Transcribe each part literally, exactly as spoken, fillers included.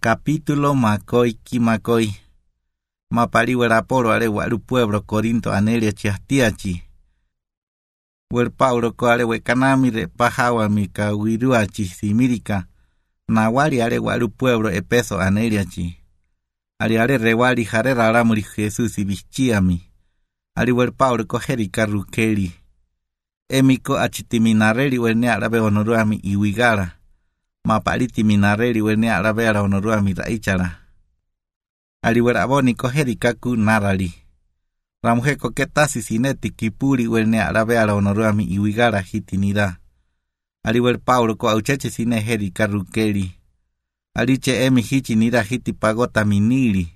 Capítulo Macoi Kimacoi. Mapari Apolo are Walu Pueblo Corinto Anelia Chiastiachi. Wel Paulo Coare Wecanami de Pajawa Mica Wiruachi Simirica. Nawari are Walu Pueblo e peso Aneliachi. Ariare Rewali Jarera Ramuri Jesús y Bichiami. Ari Wel Paulo Cojerica Rukeli. Emiko Achitiminareli Wene Arabe Honoruami y Wigara. Mapaliti minareli wene arabe ara honorua mira ichara. Ali weraboni koheri kaku narali. Ramuje koketasi sineti kipuri wene arabe ara honorua mi iwigara hitinira. Ali wer Paulo ko aucheche sine heri karukeli. Ali che emi hichi nira hiti pagota minili.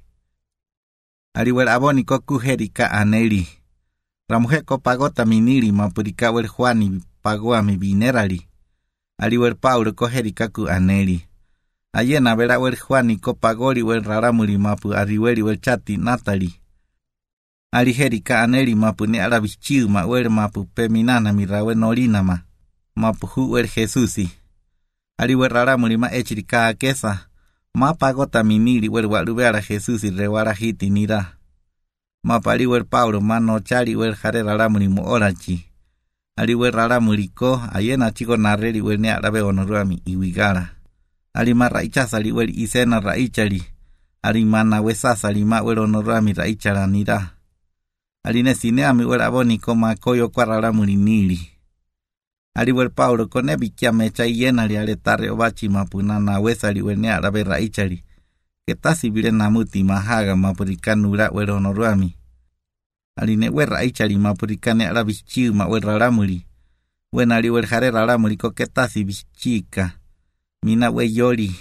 Ali weraboni koku heri ka aneli. Ramuje ko pagota minili mapurika wer Juani pagoa mi binerali. Ali wer Paulo koheri kaku aneli. Ayena vera wer Juani ko pagori wer raramuri mapu ariweri wer chati natali. Ali heri ka aneli mapu ne arabichiu ma wer mapu peminana mirawe nolina ma. Mapu hu wer Jesusi. Ali wer raramuri ma echiri ka akesa. Ma pagota minili wer walubeara Jesusi rewara hiti nira. Mapali wer Paulo ma no chari wer jare raramuri mo orachi. Ali wer raramuri ko ayena chico narreri wer ne arabe honoruami iwigara. Ali ma raichasa ali wer isena raichali. Ali mana wesasa ali ma wer honoruami raichala nira. Ali ne sineami wer aboni ko ma koyo kwa raramuri nili. Ali wer Paulo ko ne bikia mecha yena ali ale tare obachi mapunana wesa ali wer ne arabe raichali. Ketasi bile namuti mahaga mapurikanura wer honoruami. Ali ne wer raichali mapurikane arabichiu ma wer raramuri. Wen ali wer jare raramuri ko ketasi bichika. Mina we yori.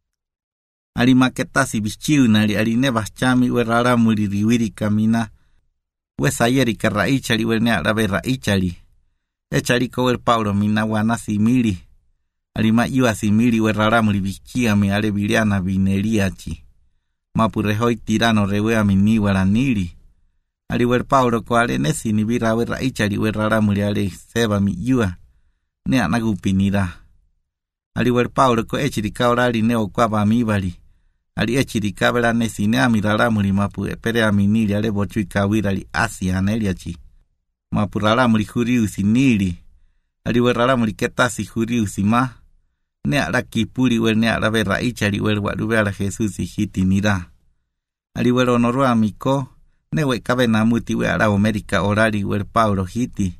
Ali ma ketasi bichiu nali ali ne bachami wer raramuri riwiri kamina. We sayeri ka raichali wer ne arabe raichali. Echari ko wer Paulo mina wana simili. Ali ma iwa simili wer raramuri bichia mi ale biliana bineliachi. Mapurehoi tirano rewea mini waranili. Ali wer Paulo ko ale nesi ni bira wer raichali wer raramuri ale seba mi yua. Ne anagupinira. Ali wer Paulo ko echiri ka orali ne okwaba mibali. Ali echiri ka bela nesi ne amiraramuri mapu epere aminili ale bochu ikawira ali asi aneliachi. Mapu raramuri huriusi nili. Ali wer raramuri ketasi huriusi ma. Ne ala kipuri wer ne arabe raichali wer walube ala Jesusi hiti nira. Ali wer honorua miko. Ne we kabe namuti we ara Amerika orali wer Paulo hiti.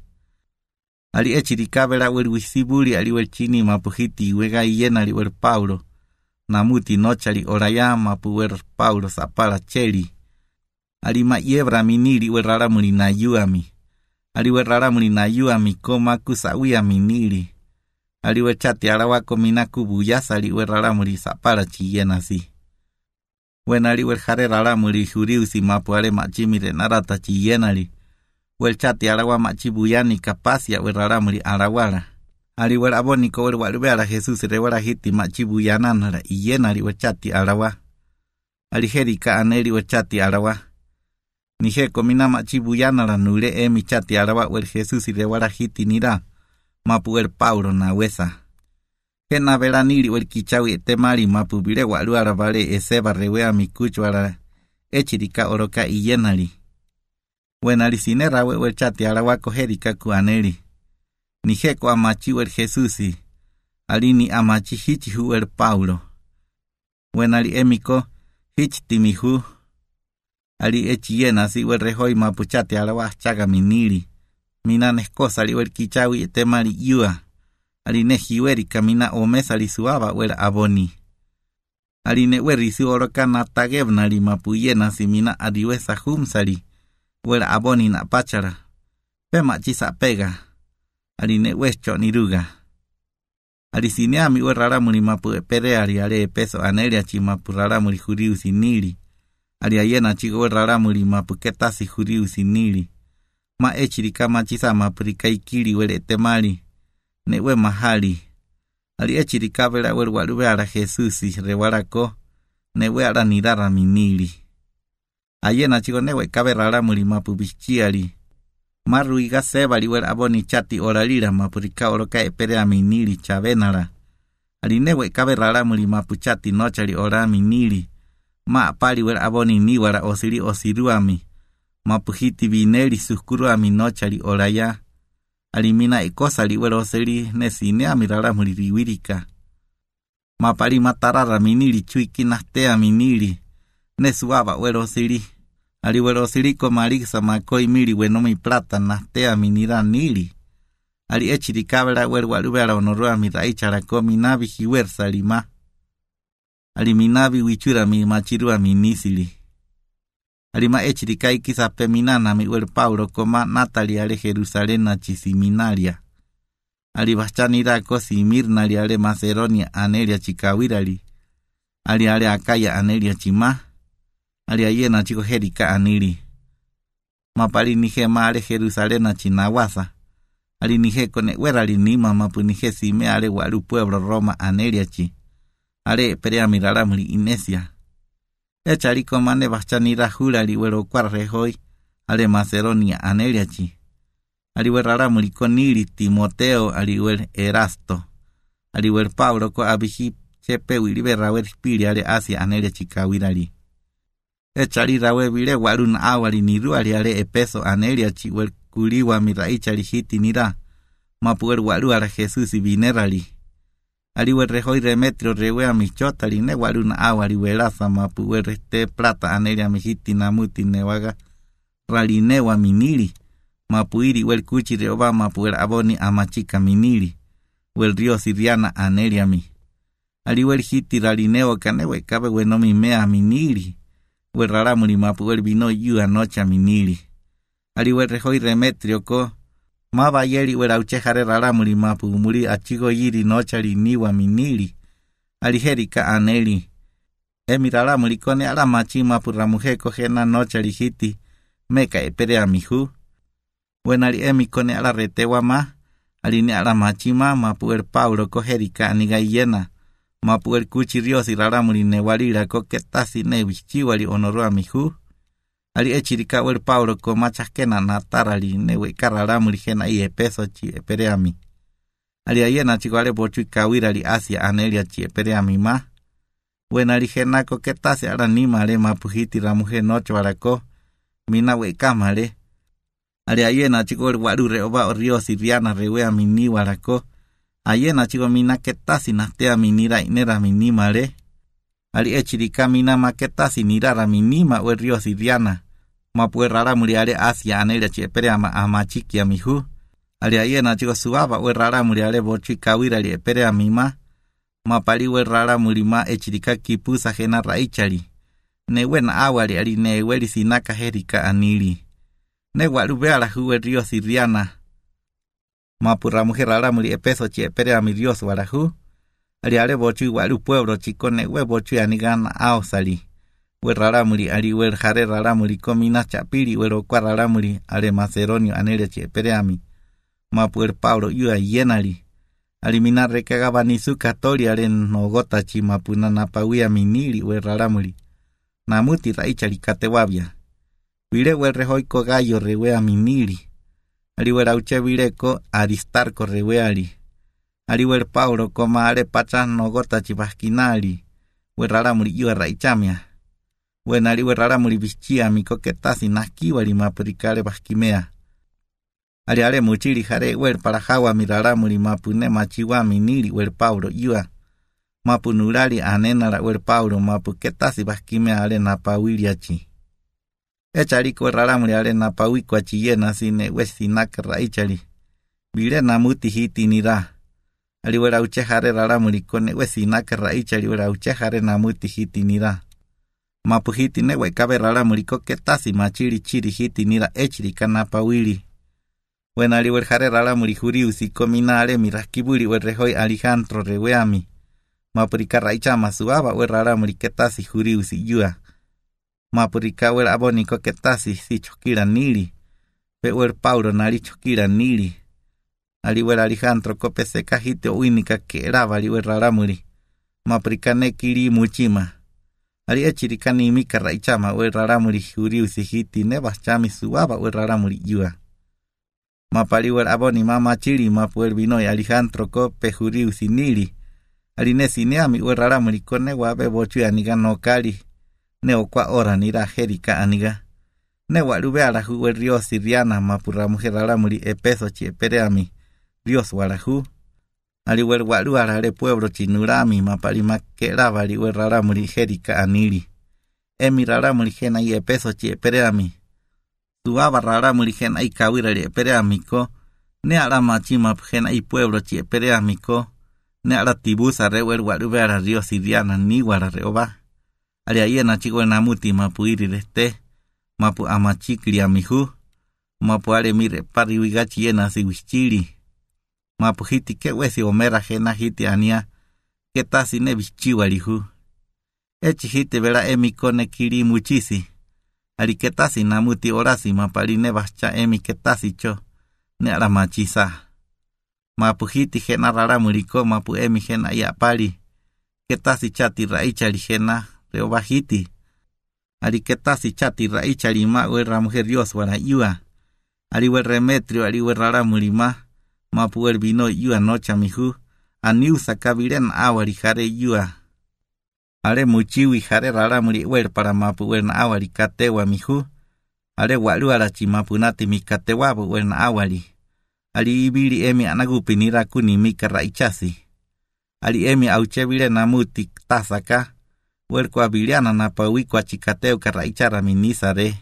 Ali echiri kabela wer wisiburi ali wer chini mapu hiti wega yena ali wer Paulo. Namuti nochali oraya mapu wer Paulo sapala cheli. Ali ma yebra minili wer raramuri na yuami. Ali wer raramuri na yuami koma kusawia minili. Ali wer chati arawako minaku buyasa ali wer raramuri sapala chiyena si. Wen ali wer jare raramuri juriusi mapu ale machimire narata chiyenali. Wel chati arawa machibuyani kapasia wer raramuri arawara. Ali wer aboniko wer walube ala Jesus rewara hiti machibuyananara iyenali wer chati arawa. Ali herika aneli wer chati arawa. Nijeko mina machibuyanara nule emi chati arawa wer Jesus rewara hiti nira. Mapu wer Paulo na wesa. Kena vera nili wer kichawi etemari mapu bile walu arabale eseba rewea mikuchu ara echirika oroka iyenali. Wen ali sinera we wer chati arawako herika kuaneli. Nijeko amachi wer Jesusi. Alini amachi hichi hu wer Paulo. Wen ali emiko hichi timihu. Ali echi yena si wer rehoi mapu chati arawa chaga minili. Minanes kosa li wer kichawi etemari yua. Ali ne hiweri kamina omesa li suaba wer aboni. Ali ne wer risu oroka natagebna li mapuyena simina adiwesa humsali. Wer aboni na pachara. Pema chisa pega. Ali ne wecho niruga. Ali sineami wer raramuri mapu epere ali ale peso anelia chi mapu raramuri juriu sinili. Ali ayena chigo wer raramuri mapu ketasi juriu sinili. Ma echiri kama chisa mapurika ikili wer etemali. Ne we mahali. Ali echiri kabela wer walube ala Jesusi rewarako. Ne we ala nirara minili. Ayena chigo ne we kabe raramuri mapu bichiali. Maru iga seba li wer aboni chati oralira mapurika oroka epere aminili chavenara. alinewe kabe raramuri mapuchati nochali orami nili, ma pali wer aboni niwara osiri osiruami, mapuhiti bineli sukuruami nochali oraya, alimina ikosali wer osiri nesine amiraramuri riwirika. Mapali matarara minili chuiki nastea minili, nesuaba wer osiri, ali wer osiri komariksa makoi mili wenomi plata nastea minira nili. Ali echiri kabela wer walubera onorua mi raichara ko minabi hiwer salima. Ali minabi wichura mi machirua mi nisili. Ali ma echiri kai kisa peminana mi wer Paulo koma Natalia ale Jerusalena chisiminaria. Ali bachanira ko simirna ali ale Macedonia anelia chikawirali. Ali ale Akaya anelia chima. Ali ayena chiko herika anili. Mapali nihema ale Jerusalena chinawasa. Ali nije kone wera ali nima mapu nije sime ale walu pueblo Roma aneliachi. Ale perea miraramuri Inesia. Echa ali komane bachanira hula ali wero cuarrejoi ale Macedonia aneliachi. Ali weraramuri konili Timoteo ali wer Erasto. Ali wer Paulo ko abihi chepe wilibera wer spiri ale Asia aneliachi kawirali. Echa ali rawe bile walun awali niru ali ale Epeso aneliachi wer kuliwa miraicha lihiti nira, mapuer walu ara Jesús y vinerali. Ali wer rehoi remetrio rewea michota li ne walu na awa li welaza mapuer este plata anelia mihiti namuti newaga ralinewa minili, mapuiri wer kuchi reoba mapuer aboni amachika minili, wer rio siriana anelia mi. Ali wer hiti ralinewa kanewe kabe wenomi mea minili, wer raramuli mapuer vino yu anocha minili. Ali wer rehoi remetrio ko maba yeri wer auchejare raramuri mapu muri achigo yiri nochari niwa minili. Ali herika aneli. Emi raramuri kone ala machi mapu ramujeko jena nochari hiti meka epere amihu. Wen ali emi kone ala retewa ma. Ali ne ala machi ma mapu er Paulo ko herika aniga yena. Mapu er kuchi riosi raramuri newalira ko ketasi ne wichiwali onoru amihu. Ali echirika wer Paulo ko machakena natarali newe kararamuri jena i Epeso chi epereami. Ali ayena chiko ale bochu kawirali Asia anelia chi epereami ma. Wen ali jena ko ketasi ala nima ale mapuhiti ramuje nocho barako. Mina we kamale. Ali ayena chiko wer waru reoba o rio siriana rewea mini barako. Ayena chiko mina ketasi nastea minira inera minimale. Ali echirika mina maketasi nirara minima wer rio siriana. Mapuer raramuri ale Asia anelia chi epere ama amachiki amihu. Ali ayena chiko suaba wer raramuri ale bochu kawirali epere amima. Mapali wer raramuri ma echirika kipusa jena raichali. Ne wen awali ali ne weri sinaka herika anili. Ne walube ala huwe rio siriana. Mapura mujer raramuri Epeso chi epere amirios warahu. Ali ale bochu walu pueblo chiko ne we bochu anigana aosali. Wer raramuri ali wer jare raramuri komina chapiri wer okwa raramuri ale Macedonio anele che pereami. Mapuer Paulo yu ayenali. Ali mina rekagaba ni su katori ale nogota chi mapuna napawia minili wer raramuri. Namuti raichali katewabia. Vire wer rehoi ko gallo rewea minili. Ali wer auche vire ko Aristarco reweali. Ali wer Paulo koma ale pachas nogota chi baskinali. Wer raramuri yu raichamia. Wen ali wer raramuri bichia miko ketasi nakiwali mapurikale baskimea. Ali ale muchiri jare wer para hawa miraramuri mapune machiwa minili wer Paulo yua. Mapunurali anenara wer Paulo mapu ketasi baskimea ale napawiliachi. Echari ko raramuri ale napawiko achiyena sine wesinaka raichali. Bire namuti hiti nira. Ali wer auche jare raramuri kone wesinaka raichali wer auche jare namuti hiti nira. Mapuhiti newe kabe raramuri ko ketasi machiri chiri hiti nira echiri kanapawili. Wen ali wer jare raramuri juriusi komina ale mirakiburi wer rehoi Alejandro reweami. Mapurika raicha masuaba wer raramuri ketasi juriusi yua. Mapurika wer aboni ko ketasi si chokira nili. Pe wer Paulo nari chokira nili. Ali wer Alejandro ko peseka hiti uinika ke eraba ali wer raramuri. Mapurika nekiri muchima. Ali echirika ni mika raichama wer raramuri juriusi hiti ne bachami suaba wer raramuri yua. Mapali wer aboni mama chiri mapuer binoi Alejandro ko pe juriusi nili. Alinesi neami werara mulikone wabe bochu aniga no kali. Ne okwa ora nira jerika aniga. Ne walube alahu we río siriana mapura mujerara muri epeso chi epereami. Dios walahu. Ali wer walu arare pueblo chinurami mapalima keraba li werara muri jerika anili. Emi rara muri jena y epeso chi epereami. Suaba rara muri jena y kawira li epereami ko. Ne ara machi mapjena y pueblo chi epereami ko. Ne ara tibusa re wer walube ara río siriana ni wara reoba. Ali ayena chigo namuti mapu iri reste. Mapu amachikli amihu. Mapu ale mire pari wigachi yena si wichili. Mapu hiti ke wesi omera jena hiti ania. Ke tasi ne bichiwalihu. Echi hiti vera emi kone kiri muchisi. Ali ke tasi namuti orasi mapali ne bascha emi ke tasi cho. Ne ara machisa. Mapu hiti jena rara muriko mapu emi jena iapali. Ke tasi chati raichali jena reoba hiti. Ali que tasi chati raicha lima werra mujer Dios wara yua. Ali wer remetrio ali wer rara mulima. Mapu wer vino yua nocha mihu. Aniusa kabiren awari jare yua. Ale muchiwi jare rara muri wer para mapu wer na awari katewa mihu. Ale walu arachi mapu nati mi katewa wer na awari. Ali ibili emi anagupi nira kuni mika raichasi. Ali emi auchevile namuti tasaka. Werko abiliana na pawiko achikateo karaichara minisare.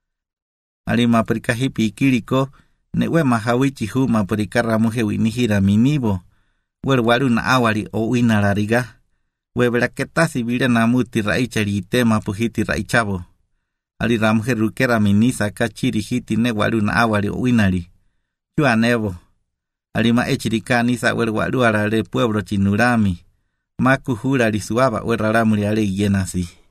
Ali maprika hipi ikiriko, newe mahawichi hu maprika ramuhe winihira minibo. Wer walu na awari o winarariga. Webra ketasi vile na muti raichari ite mapuhiti raichabo. Ali ramuhe rukera minisa kachiri hiti ne walu na awari o winari. Chua nebo. Ali maechirika nisa wer walu arare pueblo chinurami. Maku hura li suaba werara muri ale yenasi.